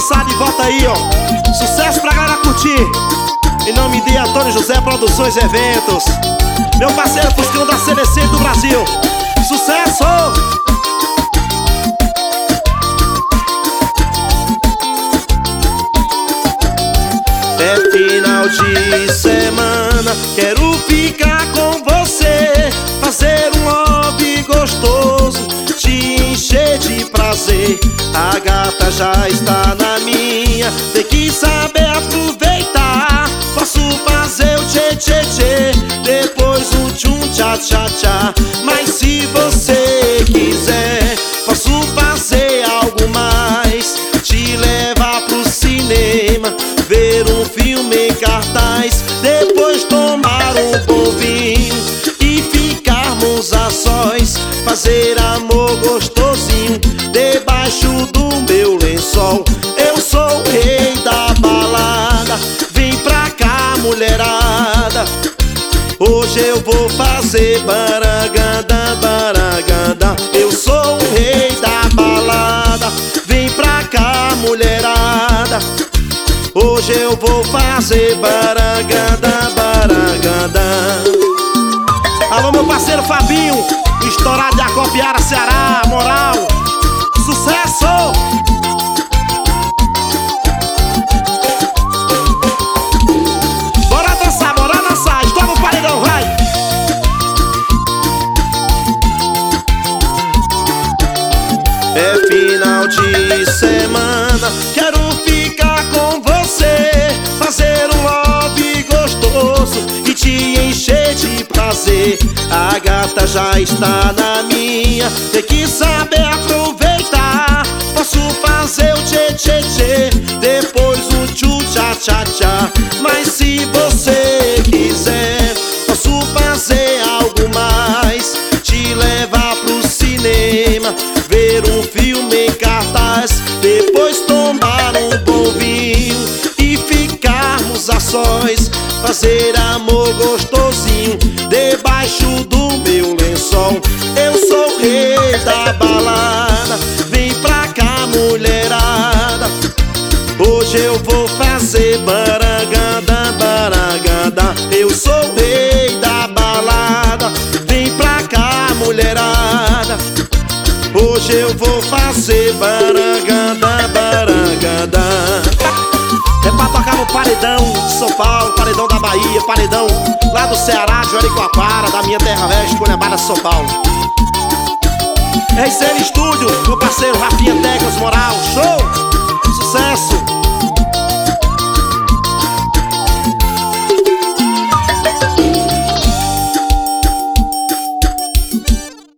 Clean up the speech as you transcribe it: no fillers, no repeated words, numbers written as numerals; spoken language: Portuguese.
dançar de volta aí, ó. Sucesso pra galera curtir. Em nome de Antônio José Produções e Eventos. Meu parceiro Fuscão da CDC do Brasil. Sucesso! É final de semana, quero ficar com você, fazer um love gostoso, te encher de prazer. A gata já está na minha, tem que saber aproveitar. Posso fazer o tchê-tchê-tchê, depois o tchum-tchá-tchá-tchá. Mas se você quiser, posso fazer algo mais, te levar pro cinema, ver um filme em cartaz, depois tomar um bom vinho e ficarmos a sós, fazer amor gostosinho debaixo do meu lençol. Eu sou o rei da balada, vem pra cá mulherada, hoje eu vou fazer baragada, baragada. Eu sou o rei da balada, vem pra cá mulherada, hoje eu vou fazer baragada, baragada. Alô meu parceiro Fabinho, estourado de Acopiara, Ceará, moral. Sucesso! Bora dançar, estoura o paredão, vai! É final de semana, quero ficar com você, fazer um love gostoso e te encher de prazer. A gata já está na minha, tem que saber aproveitar. Posso fazer o tchê-tchê-tchê, depois o tchu-tchá-tchá-tchá. Mas se você quiser, posso fazer algo mais, te levar pro cinema, ver um filme em cartaz, depois tomar um bom vinho e ficarmos a sós, fazer amor gostosinho debaixo do meu lençol. Eu sou o rei da balada, vem pra cá mulherada, hoje eu vou fazer baragada, baragada. Eu sou o rei da balada, vem pra cá mulherada, hoje eu vou fazer baragada, baragada. É pra tocar no paredão de São Paulo, paredão da Bahia, paredão lá do Ceará, Jericoacoara, da minha terra leste, Cuiabá, São Paulo. RCN Estúdio,